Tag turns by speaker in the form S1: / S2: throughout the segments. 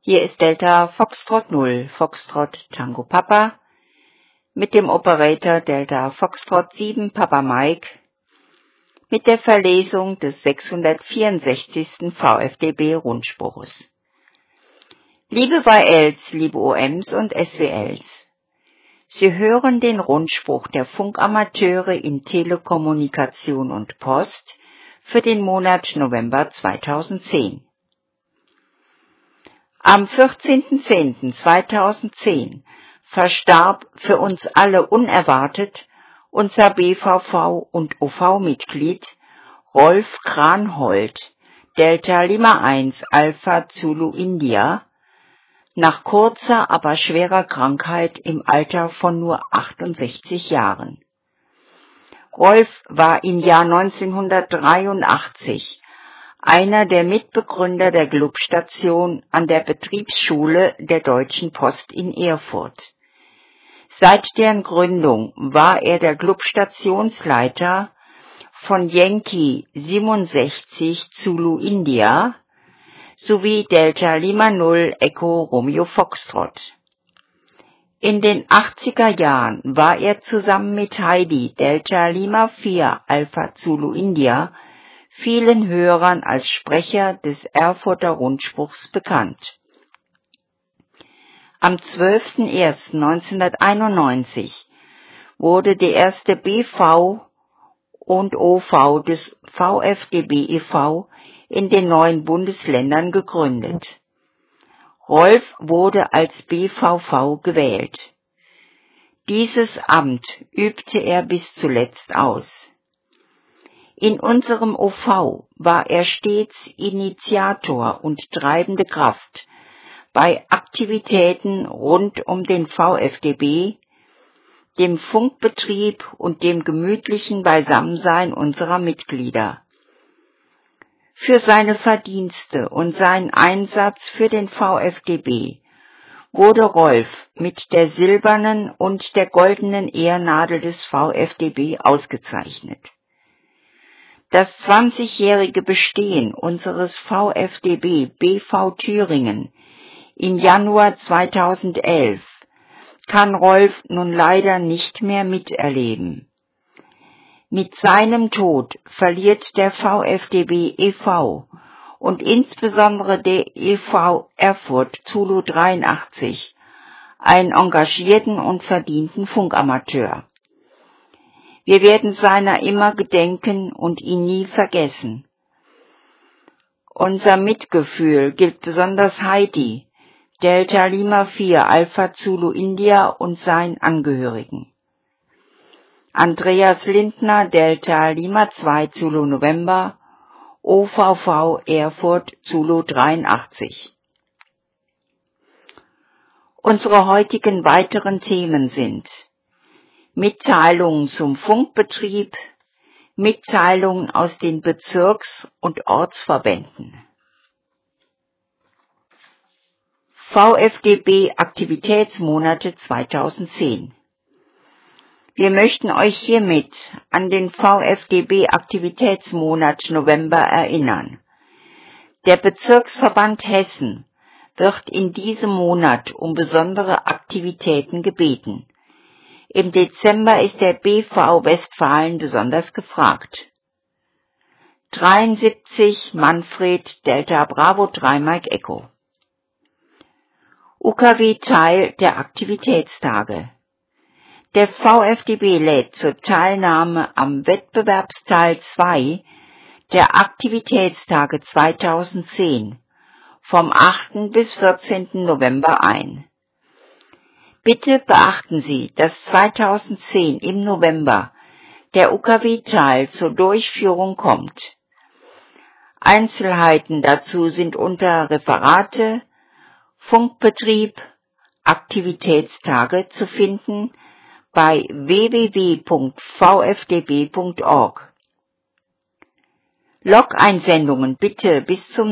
S1: Hier ist Delta Foxtrot 0, Foxtrot Tango Papa, mit dem Operator Delta Foxtrot 7 Papa Mike, mit der Verlesung des 664. VfDB-Rundspruches. Liebe YLs, liebe OMs und SWLs, Sie hören den Rundspruch der Funkamateure in Telekommunikation und Post für den Monat November 2010. Am 14.10.2010 verstarb für uns alle unerwartet unser BVV und OV-Mitglied Rolf Kranhold, Delta Lima 1 Alpha Zulu India, nach kurzer, aber schwerer Krankheit im Alter von nur 68 Jahren. Rolf war im Jahr 1983 einer der Mitbegründer der Glub-Station an der Betriebsschule der Deutschen Post in Erfurt. Seit deren Gründung war er der Glub-Stationsleiter von Yankee 67 Zulu India sowie Delta Lima 0 Echo Romeo Foxtrot. In den 80er Jahren war er zusammen mit Heidi Delta Lima 4 Alpha Zulu India vielen Hörern als Sprecher des Erfurter Rundspruchs bekannt. Am 12.01.1991 wurde der erste BV und OV des VfDB e.V. in den neuen Bundesländern gegründet. Rolf wurde als BVV gewählt. Dieses Amt übte er bis zuletzt aus. In unserem OV war er stets Initiator und treibende Kraft bei Aktivitäten rund um den VfDB, dem Funkbetrieb und dem gemütlichen Beisammensein unserer Mitglieder. Für seine Verdienste und seinen Einsatz für den VfDB wurde Rolf mit der silbernen und der goldenen Ehrennadel des VfDB ausgezeichnet. Das 20-jährige Bestehen unseres VfDB BV Thüringen im Januar 2011 kann Rolf nun leider nicht mehr miterleben. Mit seinem Tod verliert der VfDB e.V. und insbesondere der e.V. Erfurt Zulu 83 einen engagierten und verdienten Funkamateur. Wir werden seiner immer gedenken und ihn nie vergessen. Unser Mitgefühl gilt besonders Heidi, Delta Lima 4 Alpha Zulu India und seinen Angehörigen. Andreas Lindner, Delta Lima 2 Zulu November, OVV Erfurt Zulu 83. Unsere heutigen weiteren Themen sind Mitteilungen zum Funkbetrieb, Mitteilungen aus den Bezirks- und Ortsverbänden. VfDB Aktivitätsmonate 2010. Wir möchten euch hiermit an den VfDB Aktivitätsmonat November erinnern. Der Bezirksverband Hessen wird in diesem Monat um besondere Aktivitäten gebeten. Im Dezember ist der BV Westfalen besonders gefragt. 73 Manfred Delta Bravo 3 Mike Echo. UKW Teil der Aktivitätstage. Der VfDB lädt zur Teilnahme am Wettbewerbsteil 2 der Aktivitätstage 2010 vom 8. bis 14. November ein. Bitte beachten Sie, dass 2010 im November der UKW-Teil zur Durchführung kommt. Einzelheiten dazu sind unter Referate, Funkbetrieb, Aktivitätstage zu finden bei www.vfdb.org. Log-Einsendungen bitte bis zum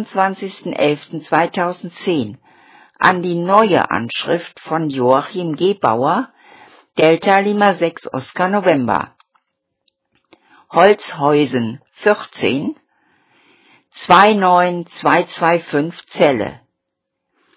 S1: 29.11.2010 an die neue Anschrift von Joachim G. Bauer, Delta Lima 6 Oscar November. Holzhäusen 14 29225 Celle.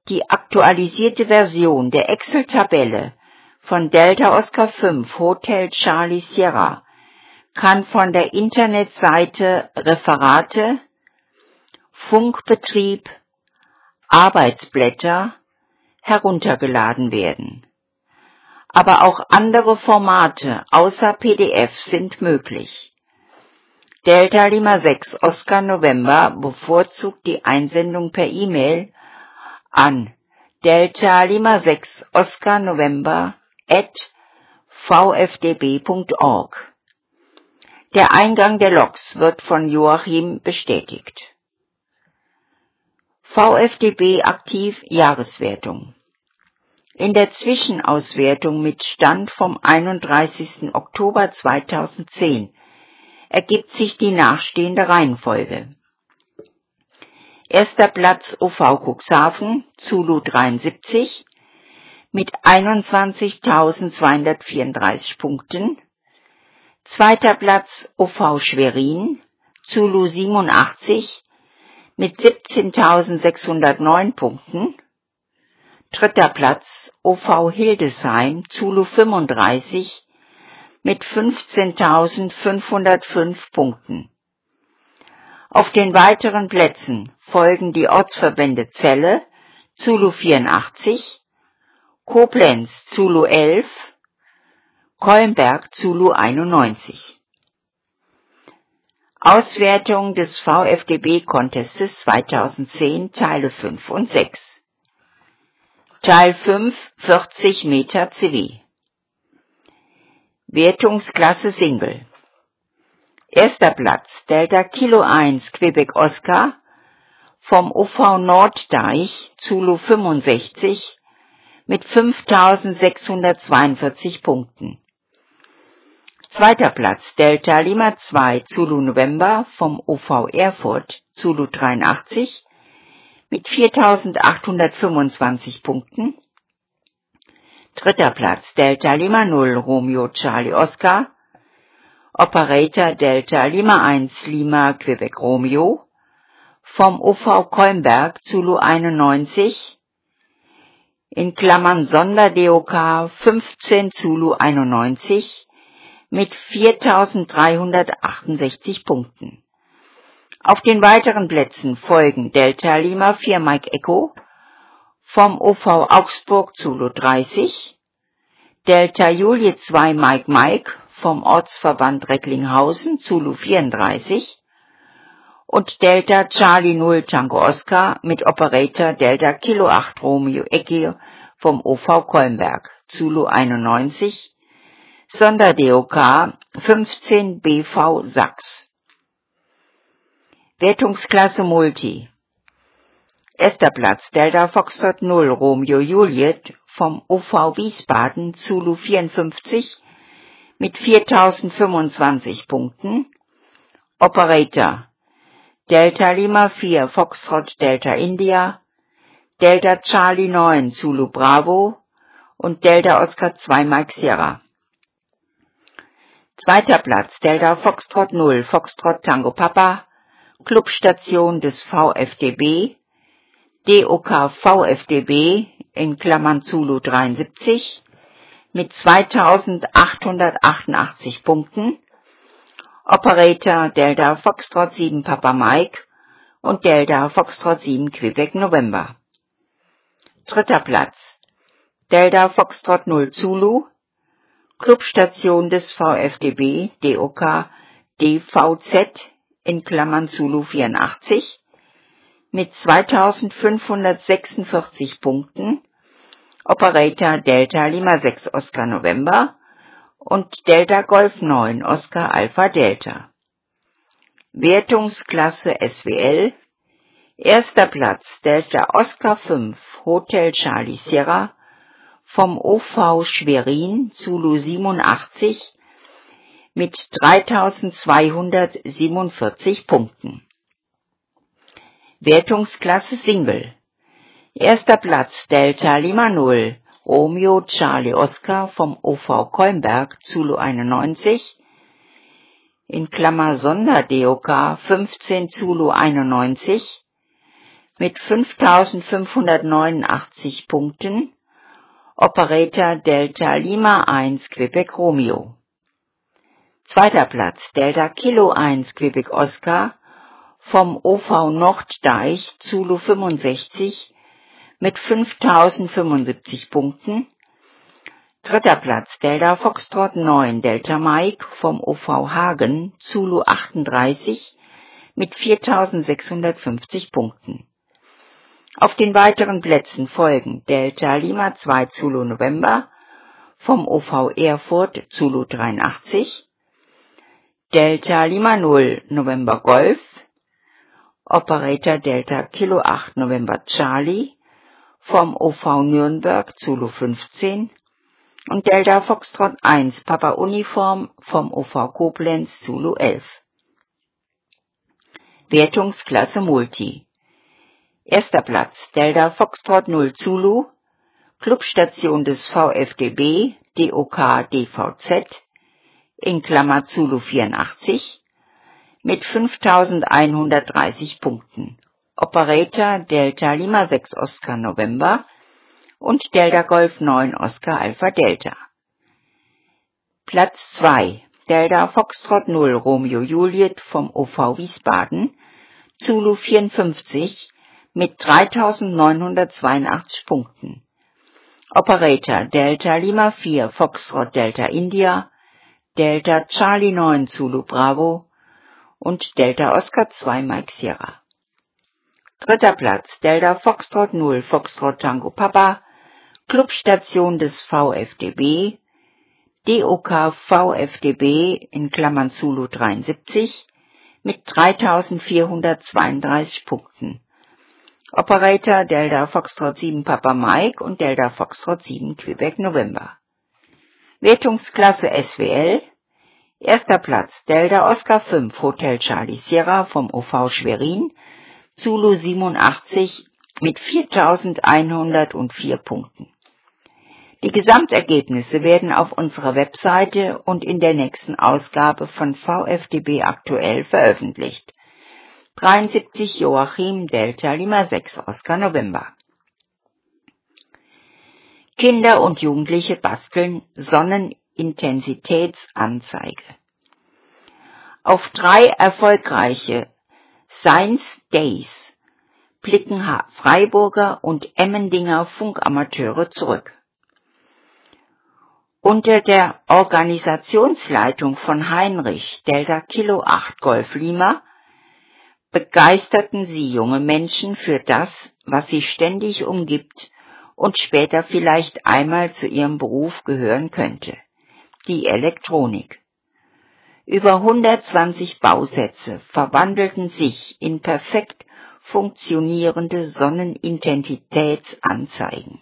S1: Die aktualisierte Version der Excel-Tabelle von Delta Oscar 5 Hotel Charlie Sierra kann von der Internetseite Referate, Funkbetrieb, Arbeitsblätter heruntergeladen werden. Aber auch andere Formate außer PDF sind möglich. Delta Lima 6 Oscar November bevorzugt die Einsendung per E-Mail an Delta Lima 6 Oscar November @vfdb.org. Der Eingang der Logs wird von Joachim bestätigt. VfDB aktiv Jahreswertung. In der Zwischenauswertung mit Stand vom 31. Oktober 2010 ergibt sich die nachstehende Reihenfolge. Erster Platz OV Cuxhaven, Zulu 73, mit 21.234 Punkten. Zweiter Platz OV Schwerin, Zulu 87, mit 17.609 Punkten. Dritter Platz OV Hildesheim, Zulu 35, mit 15.505 Punkten. Auf den weiteren Plätzen folgen die Ortsverbände Celle, Zulu 84, Koblenz, Zulu 11, Colmberg, Zulu 91. Auswertung des VfDB-Contestes 2010, Teile 5 und 6. Teil 5, 40 Meter CW. Wertungsklasse Single. Erster Platz, Delta Kilo 1 Quebec Oscar vom OV Norddeich, Zulu 65, mit 5.642 Punkten. Zweiter Platz, Delta Lima 2 Zulu November vom OV Erfurt, Zulu 83, mit 4.825 Punkten. Dritter Platz, Delta Lima 0 Romeo Charlie Oscar, Operator Delta Lima 1 Lima Quebec Romeo, vom OV Colmberg, Zulu 91, in Klammern Sonder-DOK 15 Zulu 91, mit 4.368 Punkten. Auf den weiteren Plätzen folgen Delta Lima 4 Mike Echo vom OV Augsburg Zulu 30, Delta Julie 2 Mike Mike vom Ortsverband Recklinghausen Zulu 34 und Delta Charlie 0 Tango Oscar mit Operator Delta Kilo 8 Romeo Echo vom OV Colmberg Zulu 91, Sonder-DOK 15 BV Sachs. Wertungsklasse Multi. Erster Platz Delta Foxtrot 0 Romeo Juliet vom OV Wiesbaden Zulu 54 mit 4.025 Punkten. Operator Delta Lima 4 Foxtrot Delta India, Delta Charlie 9 Zulu Bravo und Delta Oscar 2 Mike Sierra. Zweiter Platz Delta Foxtrot 0 Foxtrot Tango Papa, Clubstation des VfDB, DOK VfDB in Klammern Zulu 73 mit 2.888 Punkten, Operator Delta Foxtrot 7 Papa Mike und Delta Foxtrot 7 Quebec November. Dritter Platz Delta Foxtrot 0 Zulu, Clubstation des VfDB, DOK DVZ in Klammern Zulu 84 mit 2.546 Punkten, Operator Delta Lima 6 Oscar November und Delta Golf 9 Oscar Alpha Delta. Wertungsklasse SWL. Erster Platz Delta Oscar 5 Hotel Charlie Sierra vom OV Schwerin Zulu 87 mit 3.247 Punkten. Wertungsklasse Single. Erster Platz Delta Lima 0 Romeo Charlie Oscar vom OV Colmberg Zulu 91 in Klammer Sonder-DOK 15 Zulu 91 mit 5.589 Punkten Operator Delta Lima 1 Quebec Romeo. Zweiter Platz Delta Kilo 1 Quebec Oscar vom OV Norddeich Zulu 65 mit 5.075 Punkten. Dritter Platz Delta Foxtrot 9 Delta Mike vom OV Hagen Zulu 38 mit 4.650 Punkten. Auf den weiteren Plätzen folgen Delta Lima 2 Zulu November vom OV Erfurt Zulu 83, Delta Lima 0 November Golf, Operator Delta Kilo 8 November Charlie vom OV Nürnberg Zulu 15 und Delta Foxtrot 1 Papa Uniform vom OV Koblenz Zulu 11. Wertungsklasse Multi. Erster Platz Delta Foxtrot 0 Zulu, Clubstation des VfDB, DOK DVZ, in Klammer Zulu 84, mit 5.130 Punkten. Operator Delta Lima 6 Oscar November und Delta Golf 9 Oscar Alpha Delta. Platz 2 Delta Foxtrot 0 Romeo Juliet vom OV Wiesbaden, Zulu 54 mit 3.982 Punkten. Operator Delta Lima 4 Foxtrot Delta India, Delta Charlie 9 Zulu Bravo und Delta Oscar 2 Mike Sierra. Dritter Platz Delta Foxtrot 0 Foxtrot Tango Papa, Clubstation des VfDB, DOK VfDB in Klammern Zulu 73 mit 3.432 Punkten. Operator Delta Foxtrot 7 Papa Mike und Delta Foxtrot 7 Quebec November. Wertungsklasse SWL. Erster Platz Delta Oscar 5 Hotel Charlie Sierra vom OV Schwerin, Zulu 87 mit 4.104 Punkten. Die Gesamtergebnisse werden auf unserer Webseite und in der nächsten Ausgabe von VfDB aktuell veröffentlicht. 73 Joachim Delta Lima 6 Oscar November. Kinder und Jugendliche basteln Sonnenintensitätsanzeige. Auf 3 erfolgreiche Science Days blicken Freiburger und Emmendinger Funkamateure zurück. Unter der Organisationsleitung von Heinrich Delta Kilo 8 Golf Lima begeisterten sie junge Menschen für das, was sie ständig umgibt und später vielleicht einmal zu ihrem Beruf gehören könnte, die Elektronik. Über 120 Bausätze verwandelten sich in perfekt funktionierende Sonnenintensitätsanzeigen.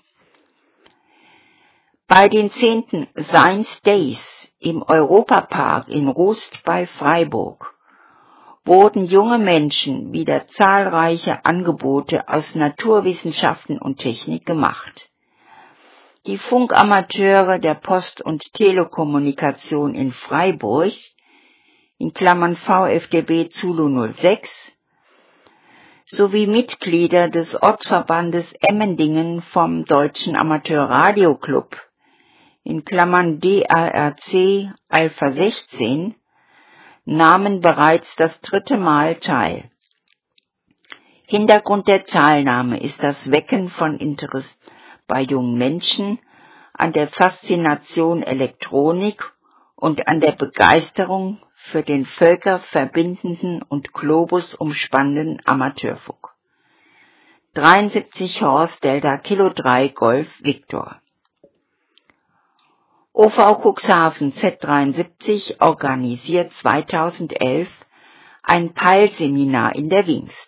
S1: Bei den 10. Science Days im Europapark in Rust bei Freiburg wurden junge Menschen wieder zahlreiche Angebote aus Naturwissenschaften und Technik gemacht. Die Funkamateure der Post- und Telekommunikation in Freiburg, in Klammern VfDB Zulu 06, sowie Mitglieder des Ortsverbandes Emmendingen vom Deutschen Amateurradioclub, in Klammern DARC Alpha 16, nahmen bereits das 3. Mal teil. Hintergrund der Teilnahme ist das Wecken von Interesse bei jungen Menschen an der Faszination Elektronik und an der Begeisterung für den völkerverbindenden und globusumspannenden Amateurfunk. 73 Horst Delta Kilo 3 Golf Victor. OV Cuxhaven Z73 organisiert 2011 ein Peilseminar in der Wingst.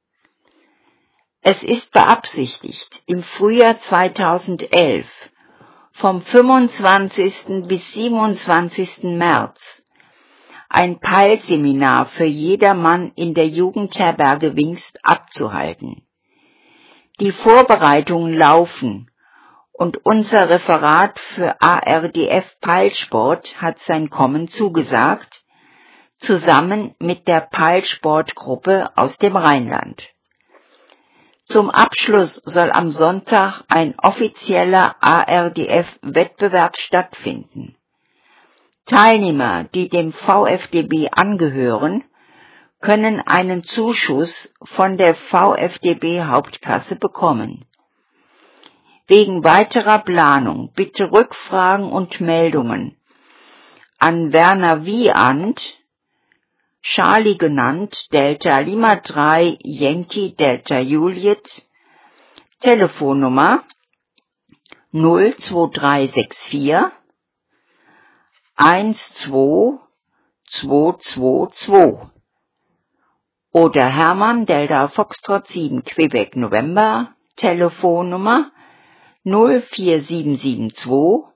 S1: Es ist beabsichtigt, im Frühjahr 2011 vom 25. bis 27. März ein Peilseminar für jedermann in der Jugendherberge Wingst abzuhalten. Die Vorbereitungen laufen und unser Referat für ARDF Peilsport hat sein Kommen zugesagt, zusammen mit der Peilsportgruppe aus dem Rheinland. Zum Abschluss soll am Sonntag ein offizieller ARDF-Wettbewerb stattfinden. Teilnehmer, die dem VfDB angehören, können einen Zuschuss von der VfDB-Hauptkasse bekommen. Wegen weiterer Planung bitte Rückfragen und Meldungen an Werner Wieand, Charlie genannt, Delta Lima 3, Yankee Delta Juliet, Telefonnummer 02364 12222 oder Hermann Delta Foxtrot 7 Quebec November, Telefonnummer 04772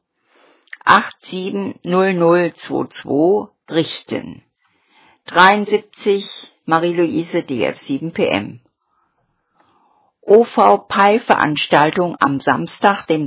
S1: 870022 richten. 73 Marie-Louise DF7 PM. OV-Peil-Veranstaltung am Samstag, dem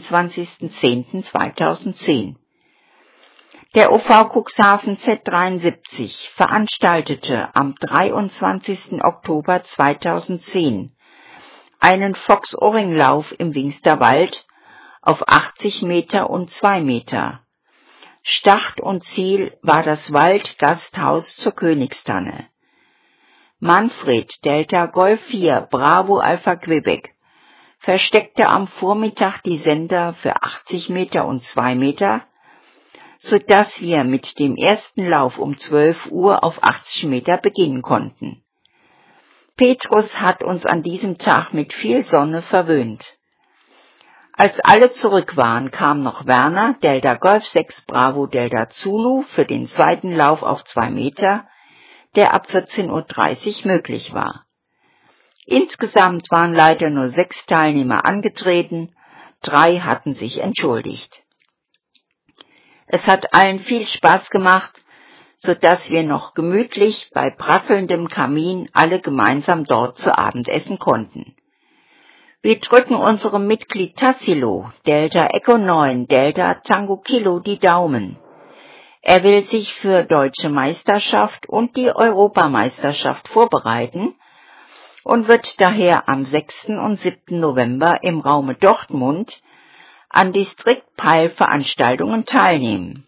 S1: 23.10.2010. Der OV Cuxhaven Z73 veranstaltete am 23. Oktober 2010 einen Fox-Ohrringlauf im Wingsterwald auf 80 Meter und 2 Meter. Start und Ziel war das Waldgasthaus zur Königstanne. Manfred Delta Golf 4 Bravo Alpha Quebec versteckte am Vormittag die Sender für 80 Meter und 2 Meter, sodass wir mit dem ersten Lauf um 12 Uhr auf 80 Meter beginnen konnten. Petrus hat uns an diesem Tag mit viel Sonne verwöhnt. Als alle zurück waren, kam noch Werner, Delta Golf 6 Bravo Delta Zulu für den zweiten Lauf auf 2 Meter, der ab 14.30 Uhr möglich war. Insgesamt waren leider nur 6 Teilnehmer angetreten, 3 hatten sich entschuldigt. Es hat allen viel Spaß gemacht, sodass wir noch gemütlich bei prasselndem Kamin alle gemeinsam dort zu Abend essen konnten. Wir drücken unserem Mitglied Tassilo, Delta Echo 9, Delta Tango Kilo, die Daumen. Er will sich für Deutsche Meisterschaft und die Europameisterschaft vorbereiten und wird daher am 6. und 7. November im Raume Dortmund an Distrikt-Peil-Veranstaltungen teilnehmen.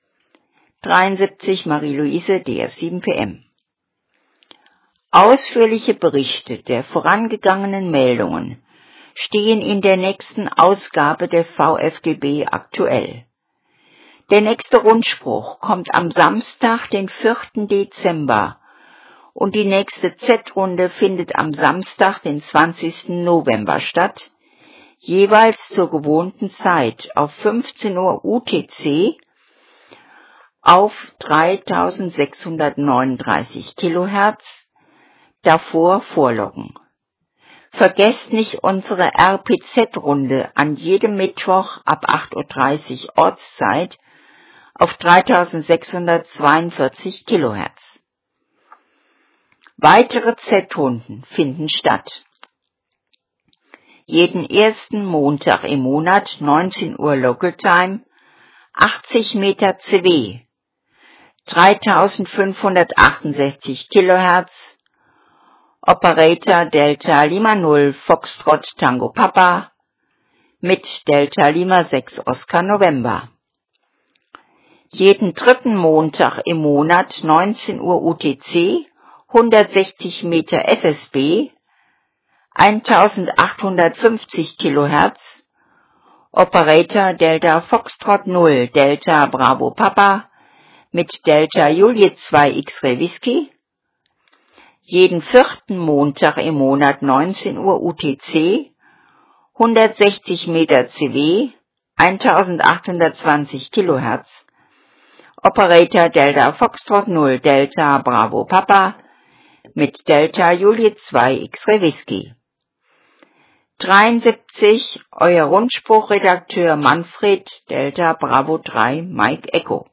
S1: 73 Marie-Louise DF7 PM. Ausführliche Berichte der vorangegangenen Meldungen stehen in der nächsten Ausgabe der VfDB aktuell. Der nächste Rundspruch kommt am Samstag, den 4. Dezember und die nächste Z-Runde findet am Samstag, den 20. November statt, jeweils zur gewohnten Zeit auf 15 Uhr UTC auf 3639 Kilohertz, davor vorloggen. Vergesst nicht unsere RPZ-Runde an jedem Mittwoch ab 8.30 Uhr Ortszeit auf 3642 Kilohertz. Weitere Z-Runden finden statt. Jeden ersten Montag im Monat 19 Uhr Local Time, 80 Meter CW, 3568 Kilohertz, Operator Delta Lima 0 Foxtrot Tango Papa mit Delta Lima 6 Oscar November. Jeden dritten Montag im Monat 19 Uhr UTC, 160 Meter SSB, 1850 Kilohertz, Operator Delta Foxtrot 0 Delta Bravo Papa mit Delta Juliet 2 X-Ray Whisky. Jeden vierten Montag im Monat 19 Uhr UTC, 160 Meter CW, 1820 Kilohertz, Operator Delta Foxtrot 0 Delta Bravo Papa mit Delta Juliet 2 X-Ray Whisky. 73, euer Rundspruchredakteur Manfred Delta Bravo 3 Mike Echo.